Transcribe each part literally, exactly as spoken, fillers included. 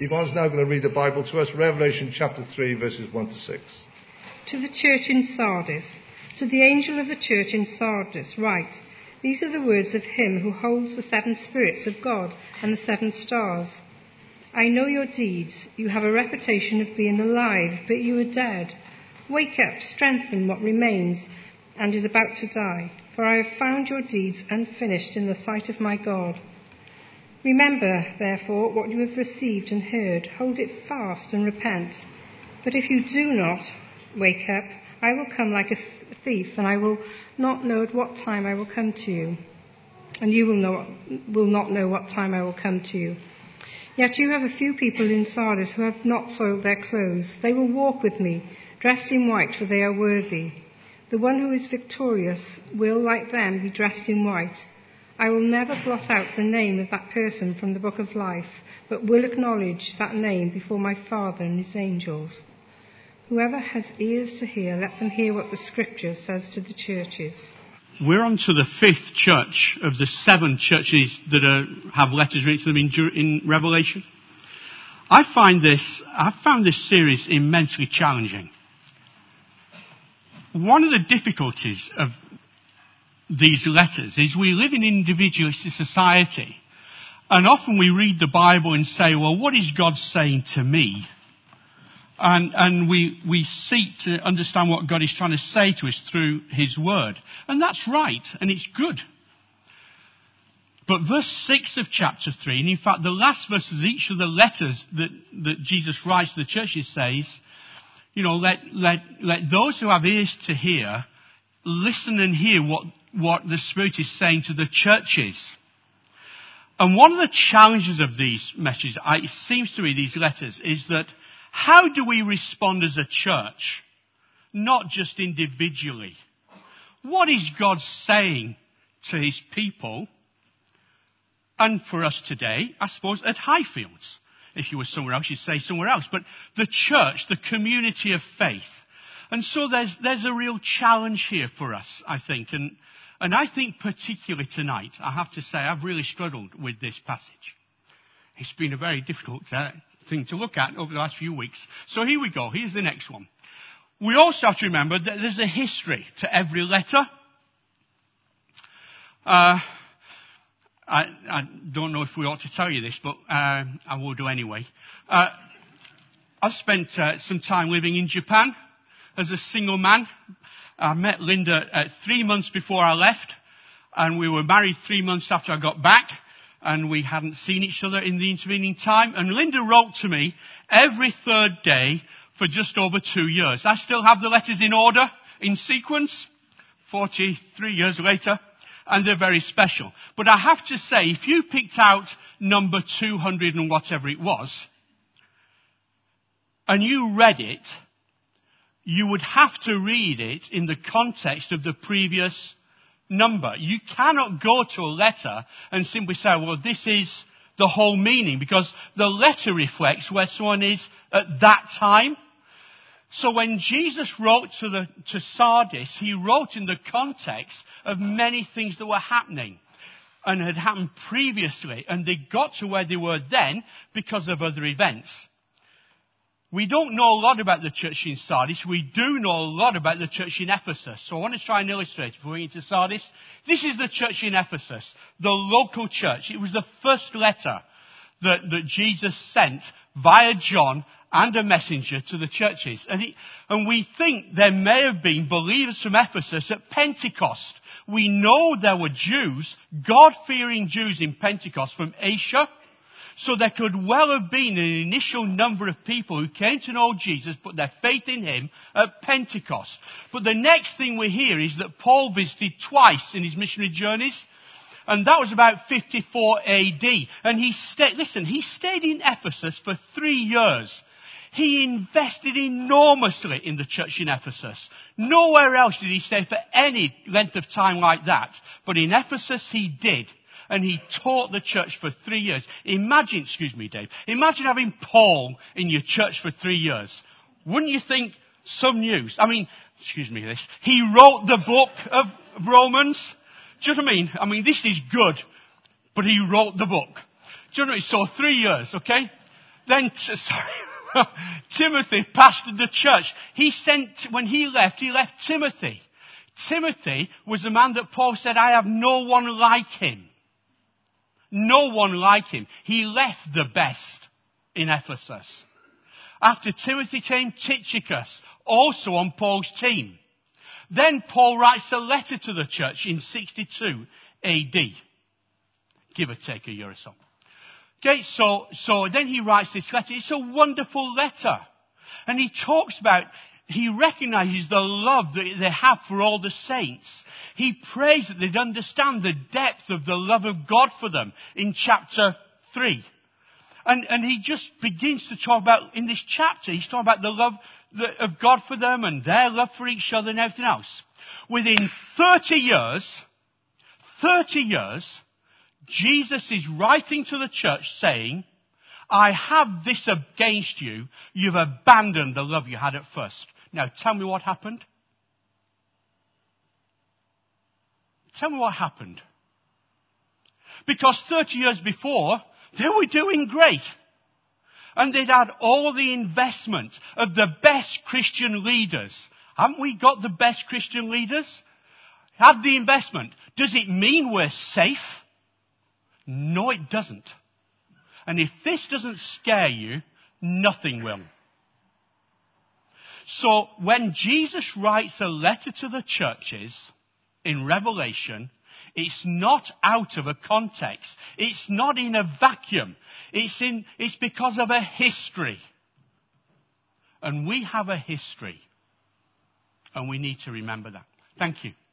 Yvonne's now going to read the Bible to us, Revelation chapter three, verses one to six. To the church in Sardis, to the angel of the church in Sardis, write, these are the words of him who holds the seven spirits of God and the seven stars. I know your deeds. You have a reputation of being alive, but you are dead. Wake up, strengthen what remains and is about to die, for I have found your deeds unfinished in the sight of my God. Remember, therefore, what you have received and heard. Hold it fast and repent. But if you do not wake up, I will come like a thief, and I will not know at what time I will come to you. And you will, know, will not know what time I will come to you. Yet you have a few people in Sardis who have not soiled their clothes. They will walk with me, dressed in white, for they are worthy. The one who is victorious will, like them, be dressed in white. I will never blot out the name of that person from the book of life, but will acknowledge that name before my Father and his angels. Whoever has ears to hear, let them hear what the Scripture says to the churches. We're on to the fifth church of the seven churches that are, have letters written to them in, in Revelation. I find this, I found this series immensely challenging. One of the difficulties of these letters is we live in an individualistic society, and often we read the Bible and say, well, what is God saying to me? And, and we, we seek to understand what God is trying to say to us through his word. And that's right, and it's good. But verse six of chapter three, and in fact the last verses of each of the letters that, that Jesus writes to the churches says, you know, let, let, let those who have ears to hear listen and hear what, what the Spirit is saying to the churches. And one of the challenges of these messages, it seems to me, these letters, is that how do we respond as a church? Not just individually. What is God saying to his people? And for us today, I suppose, at Highfields. If you were somewhere else, you'd say somewhere else. But the church, the community of faith. And so there's, there's a real challenge here for us, I think. And, and I think particularly tonight, I have to say, I've really struggled with this passage. It's been a very difficult uh, thing to look at over the last few weeks. So here we go. Here's the next one. We also have to remember that there's a history to every letter. Uh, I, I don't know if we ought to tell you this, but uh, I will do anyway. Uh, I've spent uh, some time living in Japan as a single man. I met Linda uh, three months before I left, and we were married three months after I got back. And we hadn't seen each other in the intervening time. And Linda wrote to me every third day for just over two years. I still have the letters in order, in sequence, forty-three years later. And they're very special. But I have to say, if you picked out number two hundred and whatever it was, and you read it, you would have to read it in the context of the previous number. You cannot go to a letter and simply say, well, this is the whole meaning, because the letter reflects where someone is at that time. So when Jesus wrote to the to Sardis, he wrote in the context of many things that were happening and had happened previously, and they got to where they were then because of other events. We don't know a lot about the church in Sardis. We do know a lot about the church in Ephesus. So I want to try and illustrate before we get into Sardis. This is the church in Ephesus, the local church. It was the first letter that, that Jesus sent via John and a messenger to the churches. And, it, and we think there may have been believers from Ephesus at Pentecost. We know there were Jews, God-fearing Jews in Pentecost from Asia. So there could well have been an initial number of people who came to know Jesus, put their faith in him at Pentecost. But the next thing we hear is that Paul visited twice in his missionary journeys. And that was about fifty-four A D. And he stayed, listen, he stayed in Ephesus for three years. He invested enormously in the church in Ephesus. Nowhere else did he stay for any length of time like that. But in Ephesus he did. And he taught the church for three years. Imagine, excuse me, Dave, imagine having Paul in your church for three years. Wouldn't you think some news? I mean, excuse me, this. He wrote the book of Romans. Do you know what I mean? I mean, this is good. But he wrote the book. Do you know what I mean? So three years, okay? then, sorry, Timothy pastored the church. He sent, when he left, he left Timothy. Timothy was the man that Paul said, I have no one like him. No one like him. He left the best in Ephesus. After Timothy came Tychicus, also on Paul's team. Then Paul writes a letter to the church in sixty-two A D. Give or take a year or so. Okay, so, so then he writes this letter. It's a wonderful letter. And he talks about, he recognizes the love that they have for all the saints. He prays that they'd understand the depth of the love of God for them in chapter three. And, and he just begins to talk about, in this chapter, he's talking about the love of God for them and their love for each other and everything else. Within thirty years, thirty years, Jesus is writing to the church saying, I have this against you. You've abandoned the love you had at first. Now tell me what happened. Tell me what happened. Because thirty years before, they were doing great. And they'd had all the investment of the best Christian leaders. Haven't we got the best Christian leaders? Have the investment. Does it mean we're safe? No, it doesn't. And if this doesn't scare you, nothing will. So when Jesus writes a letter to the churches in Revelation, it's not out of a context. It's not in a vacuum. It's in, it's because of a history. And we have a history. And we need to remember that. Thank you.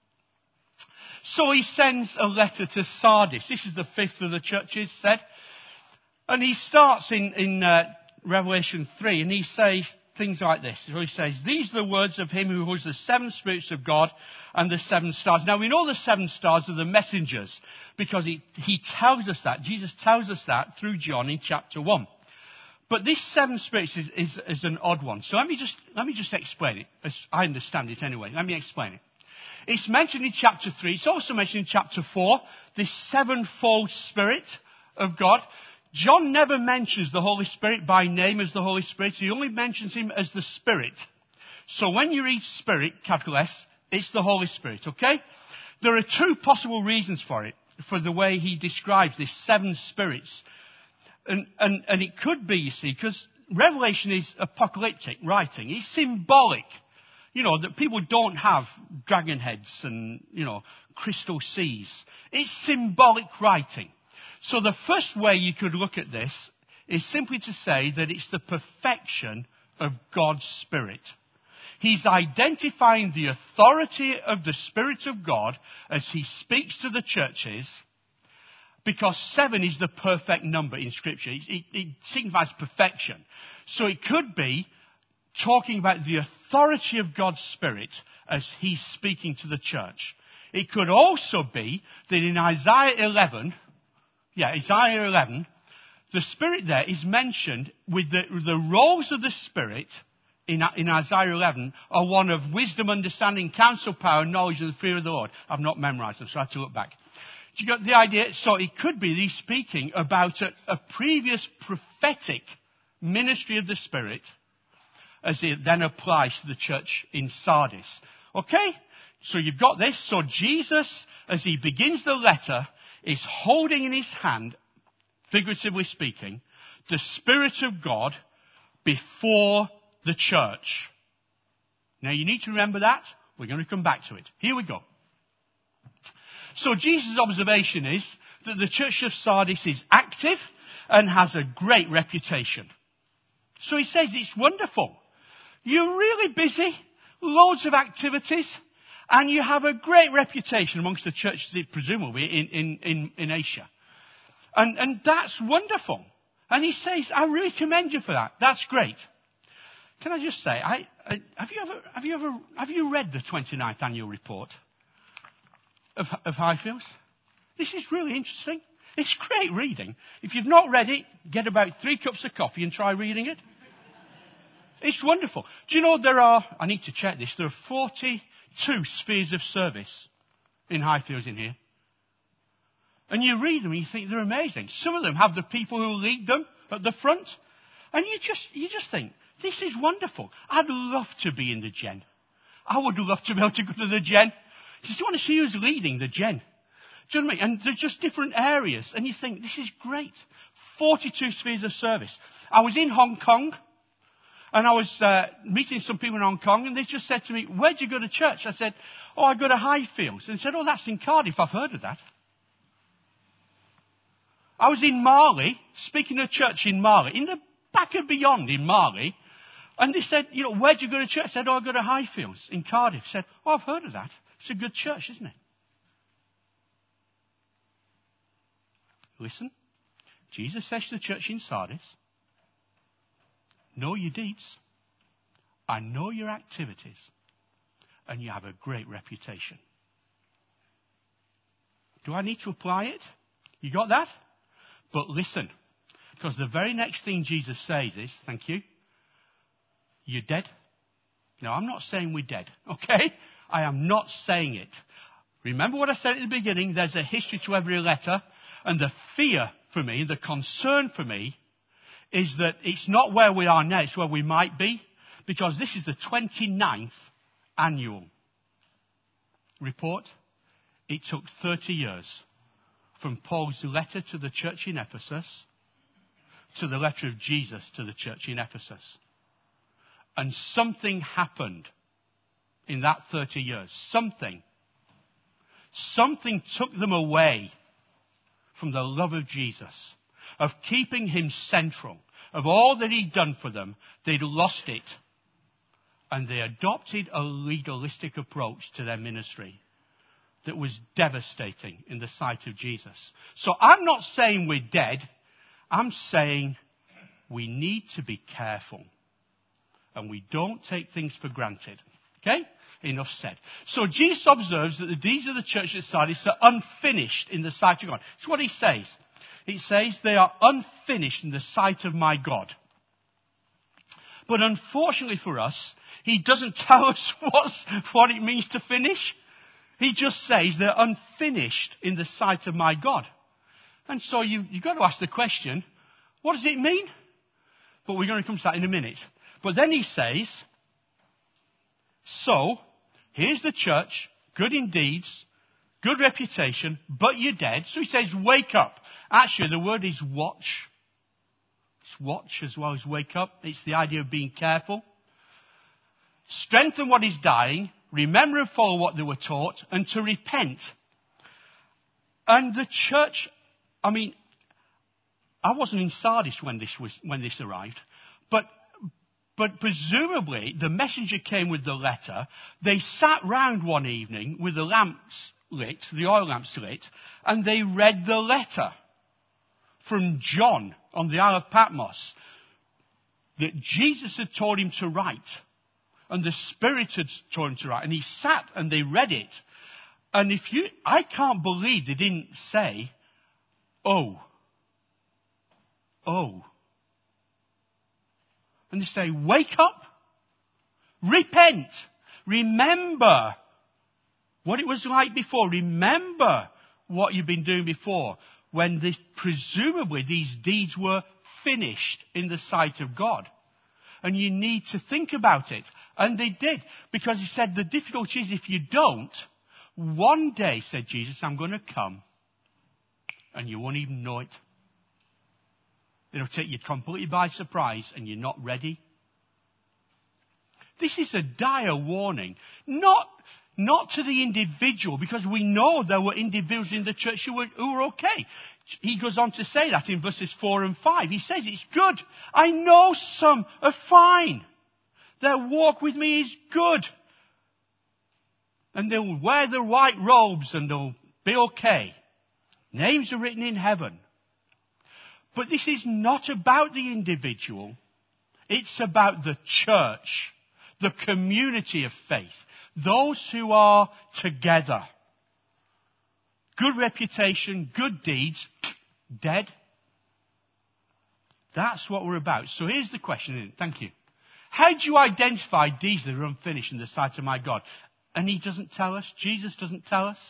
So he sends a letter to Sardis. This is the fifth of the churches said. And he starts in, in uh, Revelation three and he says things like this. So he says, these are the words of him who holds the seven spirits of God and the seven stars. Now we know the seven stars are the messengers because he, he tells us that. Jesus tells us that through John in chapter one. But this seven spirits is, is, is an odd one. So let me just, let me just explain it, as I understand it anyway. Let me explain it. It's mentioned in chapter three. It's also mentioned in chapter four, this sevenfold Spirit of God. John never mentions the Holy Spirit by name as the Holy Spirit. He only mentions him as the Spirit. So when you read Spirit, capital S, it's the Holy Spirit, okay? There are two possible reasons for it, for the way he describes these seven spirits. And, and, and it could be, you see, because Revelation is apocalyptic writing. It's symbolic. You know, that people don't have dragon heads and, you know, crystal seas. It's symbolic writing. So the first way you could look at this is simply to say that it's the perfection of God's Spirit. He's identifying the authority of the Spirit of God as he speaks to the churches, because seven is the perfect number in Scripture. It, it, it signifies perfection. So it could be talking about the authority of God's Spirit as he's speaking to the church. It could also be that in Isaiah eleven, yeah, Isaiah eleven, the Spirit there is mentioned with the, the roles of the Spirit in, in Isaiah eleven are one of wisdom, understanding, counsel, power, knowledge, and the fear of the Lord. I've not memorized them, so I have to look back. Do you get the idea? So it could be that he's speaking about a, a previous prophetic ministry of the Spirit as it then applies to the church in Sardis. Okay? So you've got this. So Jesus, as he begins the letter, is holding in his hand, figuratively speaking, the Spirit of God before the church. Now you need to remember that. We're going to come back to it. Here we go. So Jesus' observation is that the church of Sardis is active and has a great reputation. So he says it's wonderful. You're really busy, loads of activities, and you have a great reputation amongst the churches, presumably, in, in, in, in Asia. And, and that's wonderful. And he says, I really commend you for that. That's great. Can I just say, I, I, have you ever, have you ever, have you read the twenty-ninth annual report of, of Highfields? This is really interesting. It's great reading. If you've not read it, get about three cups of coffee and try reading it. It's wonderful. Do you know there are, I need to check this, there are forty-two spheres of service in Highfields in here. And you read them and you think they're amazing. Some of them have the people who lead them at the front. And you just, you just think, this is wonderful. I'd love to be in the gen. I would love to be able to go to the gen. Because you want to see who's leading the gen. Do you know what I mean? And they're just different areas. And you think, this is great. forty-two spheres of service. I was in Hong Kong. And I was uh, meeting some people in Hong Kong. And they just said to me, where do you go to church? I said, oh, I go to Highfields. And they said, oh, that's in Cardiff. I've heard of that. I was in Mali, speaking at church in Mali, in the back of beyond in Mali. And they said, you know, where do you go to church? I said, oh, I go to Highfields in Cardiff. I said, oh, I've heard of that. It's a good church, isn't it? Listen, Jesus says to the church in Sardis, know your deeds, I know your activities, and you have a great reputation. Do I need to apply it? You got that? But listen, because the very next thing Jesus says is, thank you, you're dead. Now, I'm not saying we're dead, okay? I am not saying it. Remember what I said at the beginning, there's a history to every letter, and the fear for me, the concern for me, is that it's not where we are now, it's where we might be, because this is the twenty-ninth annual report. It took thirty years from Paul's letter to the church in Ephesus to the letter of Jesus to the church in Ephesus. And something happened in that thirty years. Something. Something took them away from the love of Jesus, of keeping him central, of all that he'd done for them. They'd lost it. And they adopted a legalistic approach to their ministry that was devastating in the sight of Jesus. So I'm not saying we're dead. I'm saying we need to be careful. And we don't take things for granted. Okay? Enough said. So Jesus observes that the deeds of the church at Sardis are unfinished in the sight of God. It's what he says. He says they are unfinished in the sight of my God. But unfortunately for us, he doesn't tell us what's, what it means to finish. He just says they're unfinished in the sight of my God. And so you, you've got to ask the question, what does it mean? But we're going to come to that in a minute. But then he says, so, here's the church, good in deeds, good reputation, but you're dead. So he says, wake up. Actually, the word is watch. It's watch as well as wake up. It's the idea of being careful. Strengthen what is dying, remember and follow what they were taught, and to repent. And the church, I mean, I wasn't in Sardis when this was, when this arrived, but But presumably, the messenger came with the letter. They sat round one evening with the lamps lit, the oil lamps lit, and they read the letter from John on the Isle of Patmos that Jesus had told him to write. And the Spirit had told him to write. And he sat and they read it. And if you, I can't believe they didn't say, oh, oh. And they say, wake up, repent, remember what it was like before, remember what you've been doing before, when this, presumably these deeds were finished in the sight of God. And you need to think about it. And they did, because he said the difficulty is if you don't, one day, said Jesus, I'm going to come, and you won't even know it. It'll take you completely by surprise and you're not ready. This is a dire warning. Not, not to the individual, because we know there were individuals in the church who were, who were okay. He goes on to say that in verses four and five. He says it's good. I know some are fine. Their walk with me is good. And they'll wear the white robes and they'll be okay. Names are written in heaven. But this is not about the individual. It's about the church, the community of faith, those who are together. Good reputation, good deeds, dead. That's what we're about. So here's the question. Thank you. How do you identify deeds that are unfinished in the sight of my God? And he doesn't tell us. Jesus doesn't tell us.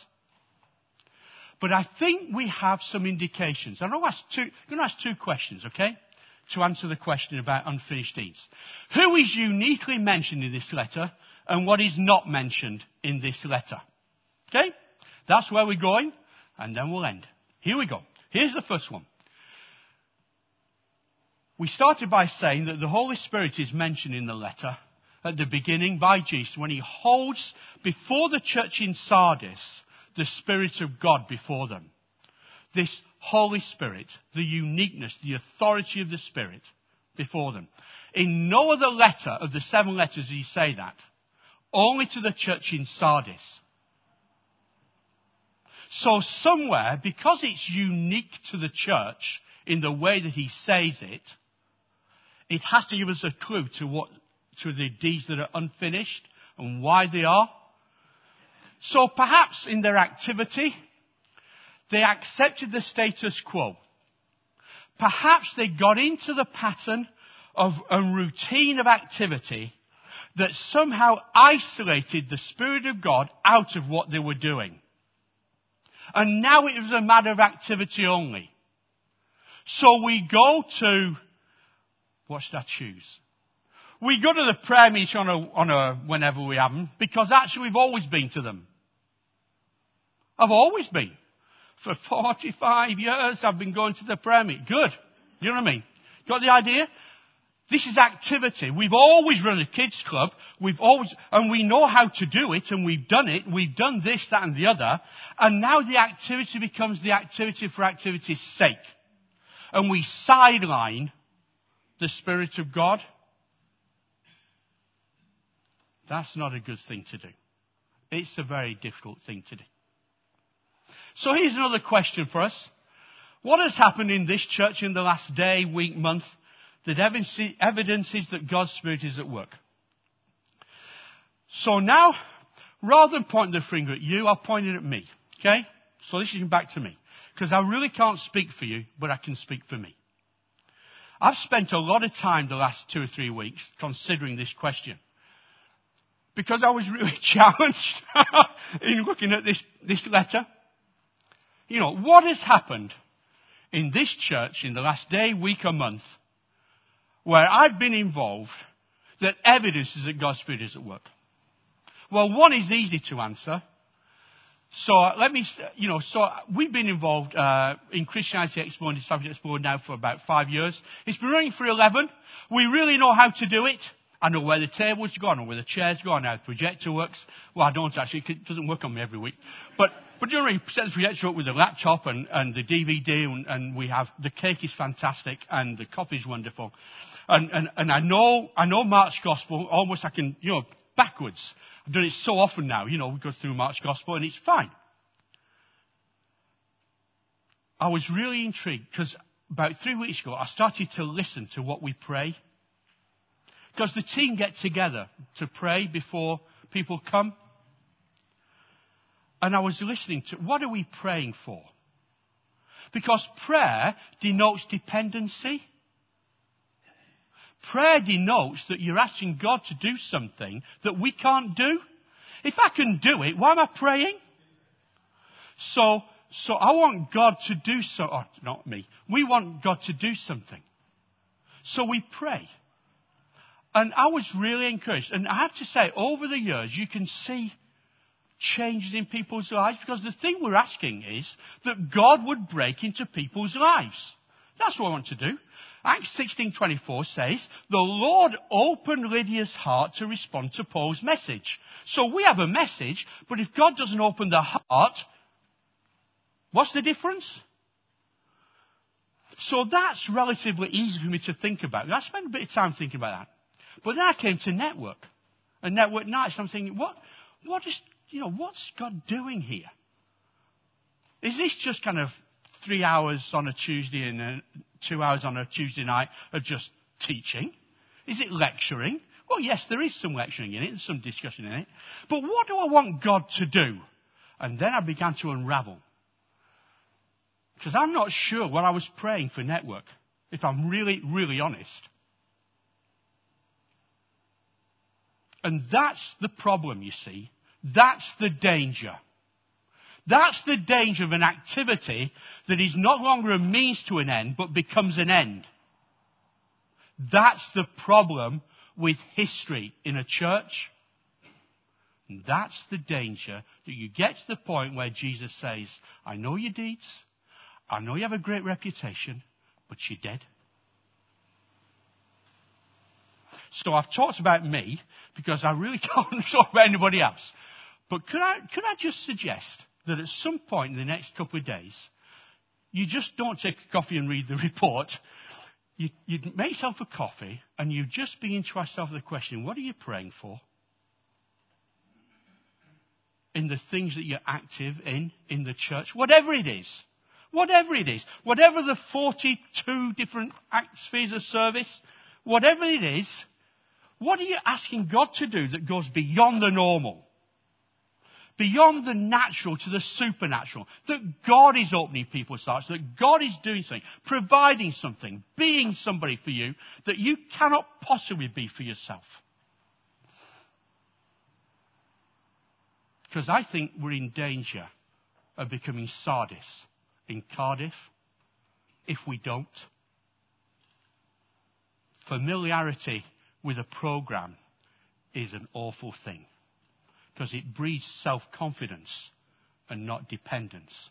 But I think we have some indications. I'm going to ask two, I'm going to ask two questions, okay? to answer the question about unfinished deeds. Who is uniquely mentioned in this letter and what is not mentioned in this letter? Okay? That's where we're going, and then we'll end. Here we go. Here's the first one. We started by saying that the Holy Spirit is mentioned in the letter at the beginning by Jesus when he holds before the church in Sardis the Spirit of God before them. This Holy Spirit, the uniqueness, the authority of the Spirit before them. In no other letter of the seven letters does he say that. Only to the church in Sardis. So somewhere, because it's unique to the church in the way that he says it, it has to give us a clue to what, to the deeds that are unfinished and why they are. So perhaps in their activity, they accepted the status quo. Perhaps they got into the pattern of a routine of activity that somehow isolated the Spirit of God out of what they were doing. And now it was a matter of activity only. So we go to, what should I choose? We go to the prayer meeting on a, on a, whenever we have them, because actually we've always been to them. I've always been. For forty-five years I've been going to the prayer meeting. Good. You know what I mean? Got the idea? This is activity. We've always run a kids club. We've always, and we know how to do it, and we've done it. We've done this, that, and the other. And now the activity becomes the activity for activity's sake. And we sideline the Spirit of God. That's not a good thing to do. It's a very difficult thing to do. So here's another question for us. What has happened in this church in the last day, week, month that evidences that God's Spirit is at work? So now, rather than pointing the finger at you, I'll point it at me. Okay? So this is back to me. Because I really can't speak for you, but I can speak for me. I've spent a lot of time the last two or three weeks considering this question. Because I was really challenged in looking at this, this letter. You know, what has happened in this church in the last day, week, or month where I've been involved that evidences that God's Spirit is at work? Well, one is easy to answer. So uh, let me, you know, so we've been involved uh, in Christianity Expo and Discipleship Expo now for about five years. It's been running for eleven. We really know how to do it. I know where the tables go, I know where the chairs go, I know how the projector works. Well, I don't actually, it doesn't work on me every week. But, but you know, we set the projector up with the laptop and, and the D V D, and, and we have, the cake is fantastic, and the coffee's wonderful. And, and, and I know, I know Mark's Gospel, almost I can, you know, backwards. I've done it so often now, you know, we go through Mark's Gospel, and it's fine. I was really intrigued, because about three weeks ago, I started to listen to what we pray. Because the team get together to pray before people come. And I was listening to, what are we praying for? Because prayer denotes dependency. Prayer denotes that you're asking God to do something that we can't do. If I can do it, why am I praying? So, so I want God to do so, or not me. We want God to do something. So we pray. And I was really encouraged. And I have to say, over the years, you can see changes in people's lives. Because the thing we're asking is that God would break into people's lives. That's what I want to do. Acts sixteen twenty-four says, the Lord opened Lydia's heart to respond to Paul's message. So we have a message, but if God doesn't open the heart, what's the difference? So that's relatively easy for me to think about. I spent a bit of time thinking about that. But then I came to network, and network nights. I'm thinking, what, what is, you know, what's God doing here? Is this just kind of three hours on a Tuesday and uh, two hours on a Tuesday night of just teaching? Is it lecturing? Well, yes, there is some lecturing in it and some discussion in it. But what do I want God to do? And then I began to unravel. Because I'm not sure what I was praying for network, if I'm really, really honest. And that's the problem, you see. That's the danger. That's the danger of an activity that is no longer a means to an end, but becomes an end. That's the problem with history in a church. And that's the danger, that you get to the point where Jesus says, I know your deeds, I know you have a great reputation, but you're dead. So I've talked about me, because I really can't talk about anybody else. But could I, could I just suggest that at some point in the next couple of days, you just don't take a coffee and read the report. You, you make yourself a coffee, and you just begin to ask yourself the question, what are you praying for? In the things that you're active in, in the church, whatever it is, whatever it is, whatever the forty-two different spheres of service, whatever it is, what are you asking God to do that goes beyond the normal? Beyond the natural to the supernatural. That God is opening people's hearts, that God is doing something, providing something, being somebody for you that you cannot possibly be for yourself. Because I think we're in danger of becoming Sardis in Cardiff if we don't. Familiarity with a program is an awful thing, because it breeds self-confidence and not dependence.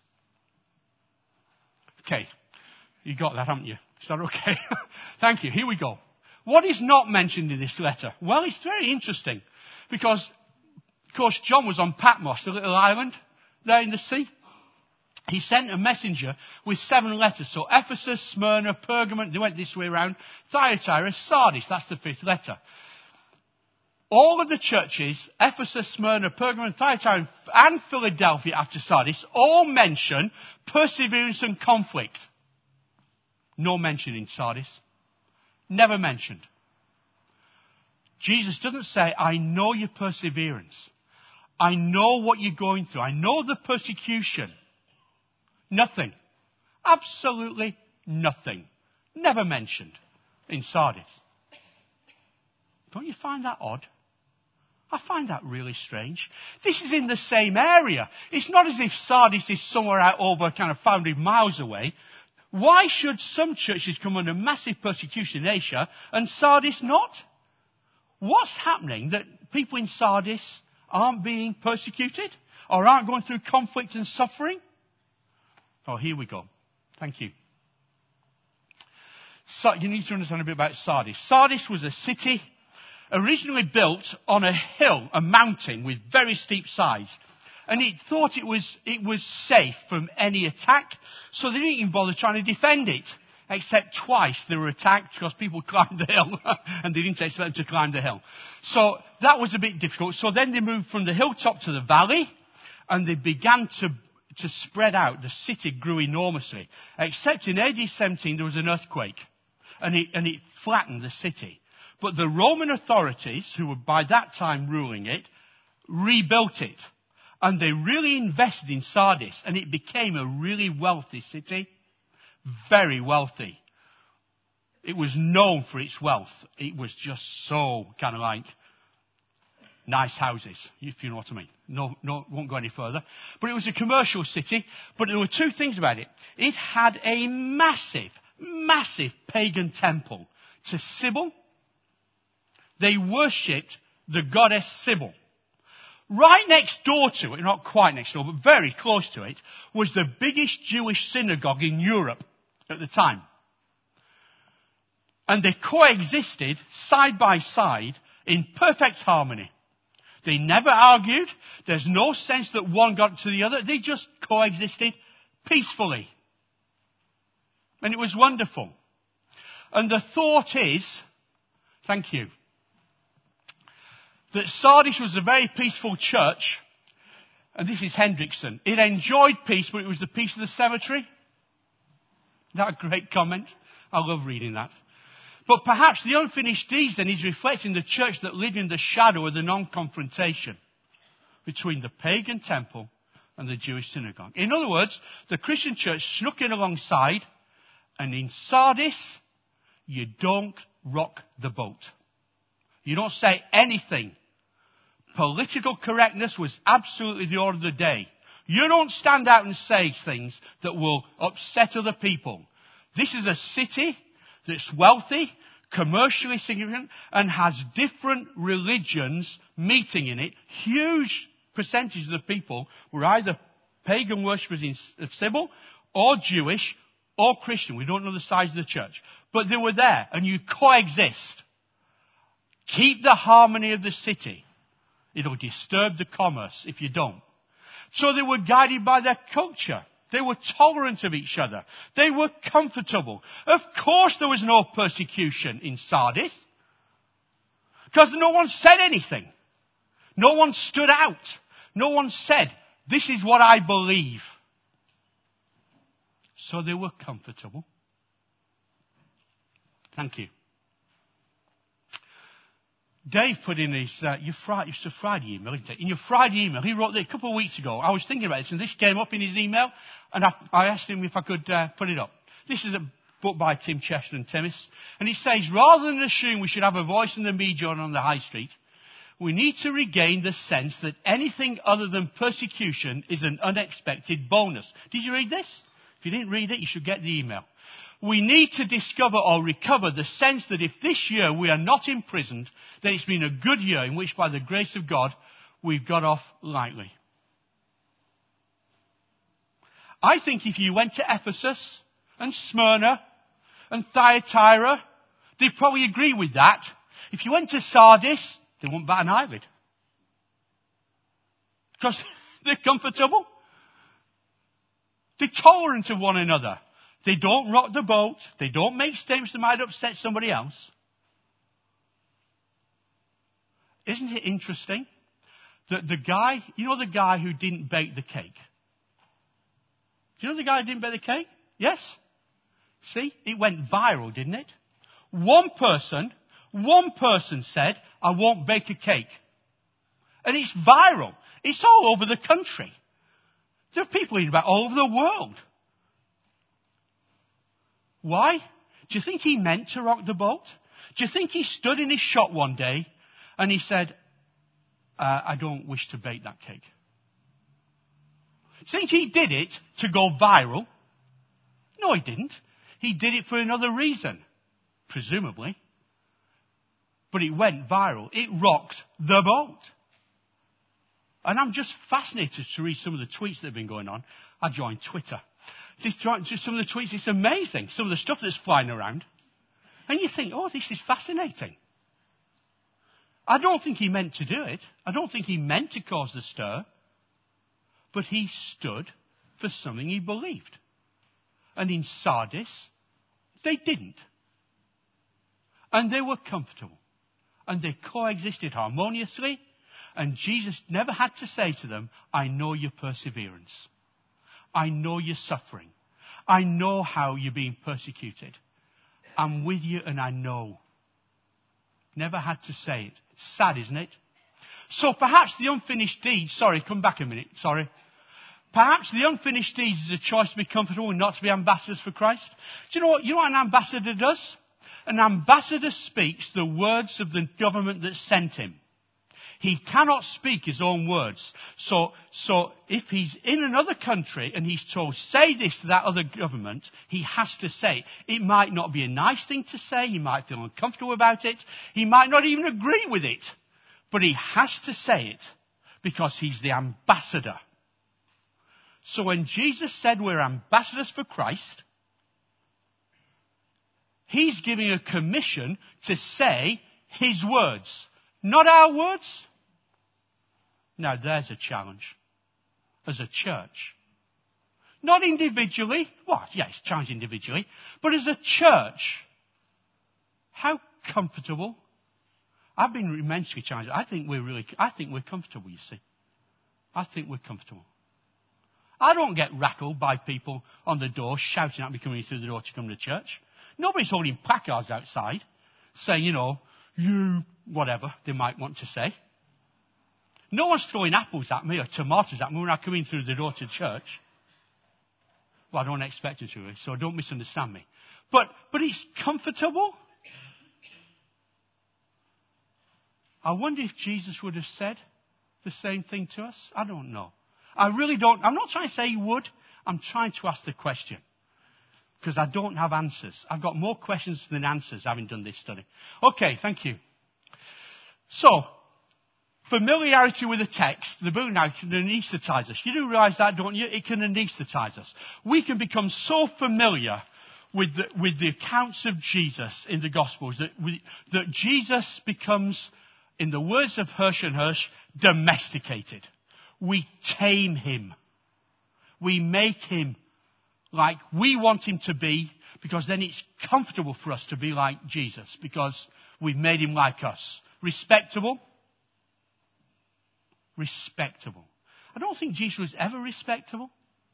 Okay, you got that, haven't you? Is that okay? Thank you. Here we go. What is not mentioned in this letter? Well, it's very interesting, because of course, John was on Patmos, the little island there in the sea. He sent a messenger with seven letters. So Ephesus, Smyrna, Pergamon, they went this way around. Thyatira, Sardis, that's the fifth letter. All of the churches, Ephesus, Smyrna, Pergamon, Thyatira, and Philadelphia after Sardis, all mention perseverance and conflict. No mention in Sardis. Never mentioned. Jesus doesn't say, I know your perseverance. I know what you're going through. I know the persecution. Nothing. Absolutely nothing. Never mentioned in Sardis. Don't you find that odd? I find that really strange. This is in the same area. It's not as if Sardis is somewhere out over kind of five hundred miles away. Why should some churches come under massive persecution in Asia and Sardis not? What's happening that people in Sardis aren't being persecuted or aren't going through conflict and suffering? Oh, here we go. Thank you. So, you need to understand a bit about Sardis. Sardis was a city originally built on a hill, a mountain with very steep sides. And it thought it was, it was safe from any attack, so they didn't even bother trying to defend it. Except twice they were attacked because people climbed the hill and they didn't expect them to climb the hill. So that was a bit difficult. So then they moved from the hilltop to the valley and they began to, to spread out. The city grew enormously. Except in A D seventeen there was an earthquake and it, and it flattened the city. But the Roman authorities, who were by that time ruling it, rebuilt it. And they really invested in Sardis and it became a really wealthy city. Very wealthy. It was known for its wealth. It was just so kind of like nice houses, if you know what I mean. No, no, won't go any further. But it was a commercial city. But there were two things about it. It had a massive, massive pagan temple to Cybele. They worshipped the goddess Cybele. Right next door to it, not quite next door, but very close to it, was the biggest Jewish synagogue in Europe at the time. And they coexisted side by side in perfect harmony. They never argued. There's no sense that one got to the other. They just coexisted peacefully. And it was wonderful. And the thought is, thank you, that Sardis was a very peaceful church. And this is Hendrickson. It enjoyed peace, but it was the peace of the cemetery. Isn't that a great comment? I love reading that. But perhaps the unfinished deeds then is reflecting the church that lived in the shadow of the non-confrontation between the pagan temple and the Jewish synagogue. In other words, the Christian church snuck in alongside, and in Sardis, you don't rock the boat. You don't say anything. Political correctness was absolutely the order of the day. You don't stand out and say things that will upset other people. This is a city that's wealthy, commercially significant, and has different religions meeting in it. Huge percentages of the people were either pagan worshippers in, of Sybil, or Jewish, or Christian. We don't know the size of the church. But they were there, and you coexist. Keep the harmony of the city. It'll disturb the commerce if you don't. So they were guided by their culture. They were tolerant of each other. They were comfortable. Of course there was no persecution in Sardis. Because no one said anything. No one stood out. No one said, this is what I believe. So they were comfortable. Thank you. Dave put in his uh, your Friday, it's a Friday email, isn't it? In your Friday email, he wrote it a couple of weeks ago. I was thinking about this, and this came up in his email, and I, I asked him if I could uh, put it up. This is a book by Tim Chester and Timmis, and it says, rather than assume we should have a voice in the media and on the high street, we need to regain the sense that anything other than persecution is an unexpected bonus. Did you read this? If you didn't read it, you should get the email. We need to discover or recover the sense that if this year we are not imprisoned, then it's been a good year in which, by the grace of God, we've got off lightly. I think if you went to Ephesus and Smyrna and Thyatira, they'd probably agree with that. If you went to Sardis, they wouldn't bat an eyelid. Because they're comfortable. They're tolerant of one another. They don't rock the boat. They don't make statements that might upset somebody else. Isn't it interesting that the guy, you know the guy who didn't bake the cake? Do you know the guy who didn't bake the cake? Yes? See, it went viral, didn't it? One person, one person said, I won't bake a cake. And it's viral. It's all over the country. There are people in about all over the world. Why? Do you think he meant to rock the boat? Do you think he stood in his shop one day and he said, uh, I don't wish to bake that cake? Do you think he did it to go viral? No, he didn't. He did it for another reason, presumably. But it went viral. It rocked the boat. And I'm just fascinated to read some of the tweets that have been going on. I joined Twitter. Just, just some of the tweets, it's amazing. Some of the stuff that's flying around. And you think, oh, this is fascinating. I don't think he meant to do it. I don't think he meant to cause the stir. But he stood for something he believed. And in Sardis, they didn't. And they were comfortable. And they coexisted harmoniously. And Jesus never had to say to them, I know your perseverance. I know your suffering. I know how you're being persecuted. I'm with you and I know. Never had to say it. It's sad, isn't it? So perhaps the unfinished deeds, sorry, come back a minute, sorry. Perhaps the unfinished deeds is a choice to be comfortable and not to be ambassadors for Christ. Do you know what, you know what an ambassador does? An ambassador speaks the words of the government that sent him. He cannot speak his own words. So, so if he's in another country and he's told, say this to that other government, he has to say it. It might not be a nice thing to say. He might feel uncomfortable about it. He might not even agree with it. But he has to say it because he's the ambassador. So when Jesus said we're ambassadors for Christ, he's giving a commission to say his words. Not our words. Now there's a challenge. As a church. Not individually. Well, yes, it's a challenge individually. But as a church. How comfortable. I've been immensely challenged. I think we're really, I think we're comfortable, you see. I think we're comfortable. I don't get rattled by people on the door shouting at me coming through the door to come to church. Nobody's holding placards outside saying, you know, you, whatever they might want to say. No one's throwing apples at me or tomatoes at me when I come in through the door to church. Well, I don't expect it to, so don't misunderstand me. But, but it's comfortable. I wonder if Jesus would have said the same thing to us. I don't know. I really don't. I'm not trying to say he would. I'm trying to ask the question. because I don't have answers. I've got more questions than answers having done this study. Okay, thank you. So, familiarity with the text, the book now can anesthetize us. You do realize that, don't you? It can anesthetize us. We can become so familiar with the, with the accounts of Jesus in the Gospels that, we, that Jesus becomes, in the words of Hirsch and Hirsch, domesticated. We tame him. We make him like we want him to be, because then it's comfortable for us to be like Jesus, because we've made him like us. Respectable? Respectable. I don't think Jesus was ever respectable.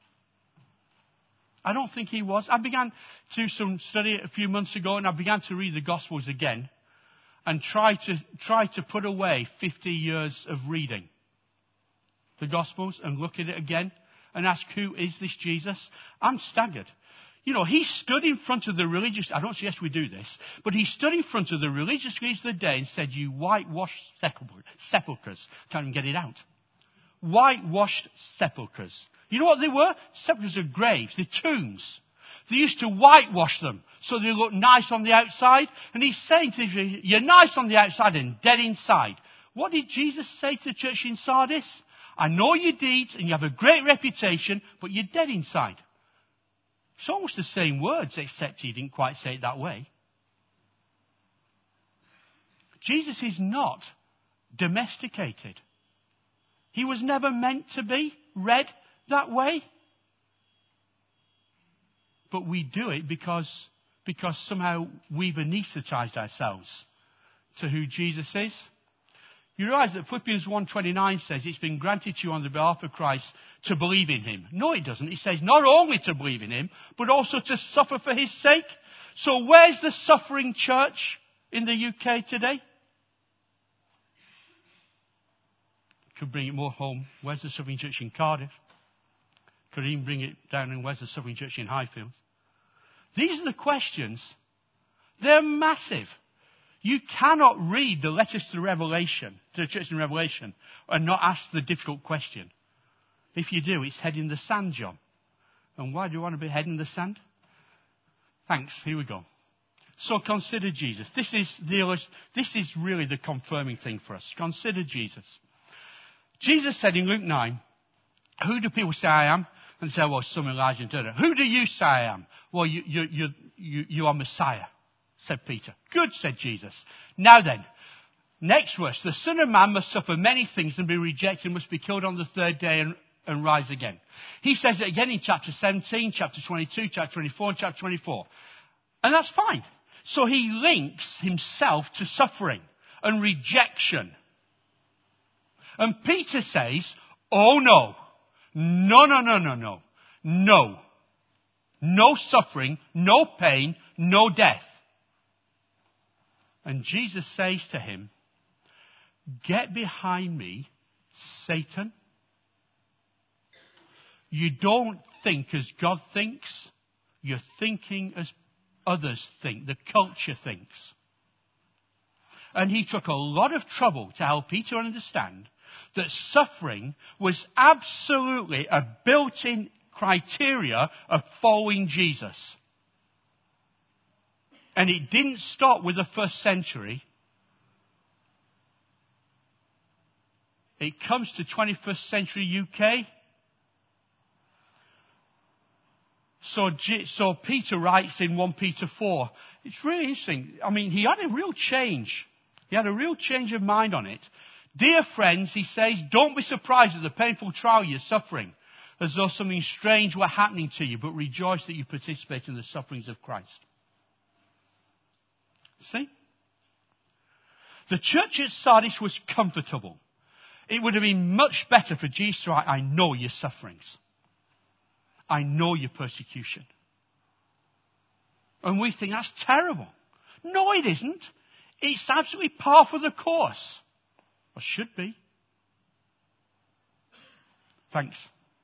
I don't think he was. I began to do some study a few months ago, and I began to read the Gospels again and try to try to put away fifty years of reading the Gospels and look at it again and ask, who is this Jesus? I'm staggered. You know, he stood in front of the religious, I don't suggest we do this, but he stood in front of the religious leaders of the day and said, you whitewashed sepulchres. Can't even get it out. Whitewashed sepulchres. You know what they were? Sepulchres are graves. They're tombs. They used to whitewash them so they look nice on the outside. And he's saying to them, you're nice on the outside and dead inside. What did Jesus say to the church in Sardis? I know your deeds and you have a great reputation, but you're dead inside. It's almost the same words, except he didn't quite say it that way. Jesus is not domesticated. He was never meant to be read that way. But we do it because, because somehow we've anesthetized ourselves to who Jesus is. You realize that Philippians one twenty-nine says it's been granted to you on the behalf of Christ to believe in him. No, it doesn't. It says not only to believe in him, but also to suffer for his sake. So where's the suffering church in the U K today? Could bring it more home. Where's the suffering church in Cardiff? Could even bring it down and where's the suffering church in Highfield? These are the questions. They're massive. You cannot read the letters to the Revelation, to the church in Revelation, and not ask the difficult question. If you do, it's head in the sand, John. And why do you want to be head in the sand? Thanks. Here we go. So consider Jesus. This is the, this is really the confirming thing for us. Consider Jesus. Jesus said in Luke nine, who do people say I am? And they say, well, some Elijah and Turner. Who do you say I am? Well, you, you, you, you, you are Messiah, said Peter. Good, said Jesus. Now then, next verse. The Son of Man must suffer many things and be rejected, must be killed on the third day and, and rise again. He says it again in chapter seventeen, chapter twenty-two, chapter twenty-four, and chapter twenty-four. And that's fine. So he links himself to suffering and rejection. And Peter says, oh no, no, no, no, no, no, no, no suffering, no pain, no death. And Jesus says to him, get behind me, Satan. You don't think as God thinks. You're thinking as others think, the culture thinks. And he took a lot of trouble to help Peter understand that suffering was absolutely a built-in criteria of following Jesus. And it didn't stop with the first century. It comes to twenty-first century U K. So, so Peter writes in First Peter four. It's really interesting. I mean, he had a real change. He had a real change of mind on it. Dear friends, he says, don't be surprised at the painful trial you're suffering, as though something strange were happening to you, but rejoice that you participate in the sufferings of Christ. See? The church at Sardis was comfortable. It would have been much better for Jesus to write, I know your sufferings. I know your persecution. And we think that's terrible. No, it isn't. It's absolutely par for the course. Or should be. Thanks.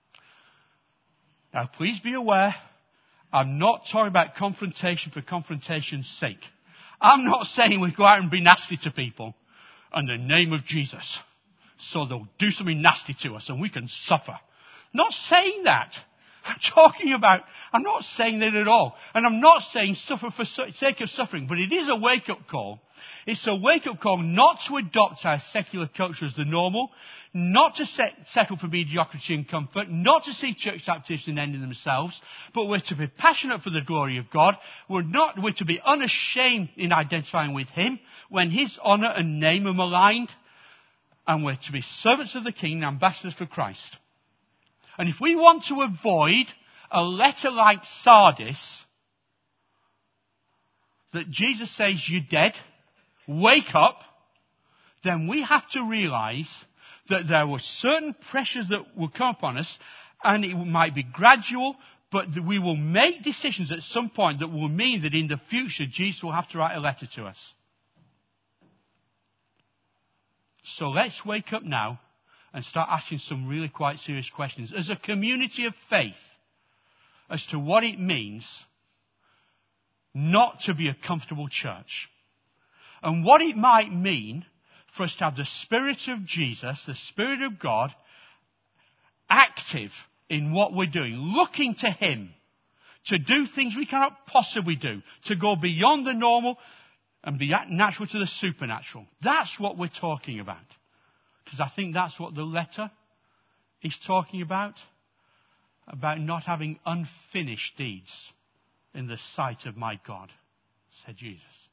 Now, please be aware, I'm not talking about confrontation for confrontation's sake. I'm not saying we go out and be nasty to people in the name of Jesus, so they'll do something nasty to us and we can suffer. Not saying that. I'm talking about, I'm not saying that at all. And I'm not saying suffer for sake of suffering, but it is a wake-up call. It's a wake-up call not to adopt our secular culture as the normal, not to set, settle for mediocrity and comfort, not to see church activities an end in themselves, but we're to be passionate for the glory of God. We're not, we're to be unashamed in identifying with Him when His honour and name are maligned, and we're to be servants of the King, ambassadors for Christ. And if we want to avoid a letter like Sardis, that Jesus says, you're dead, wake up, then we have to realise that there were certain pressures that will come upon us, and it might be gradual, but that we will make decisions at some point that will mean that in the future Jesus will have to write a letter to us. So let's wake up now and start asking some really quite serious questions as a community of faith as to what it means not to be a comfortable church. And what it might mean for us to have the Spirit of Jesus, the Spirit of God, active in what we're doing, looking to Him to do things we cannot possibly do, to go beyond the normal and be natural to the supernatural. That's what we're talking about. Because I think that's what the letter is talking about. About not having unfinished deeds in the sight of my God, said Jesus.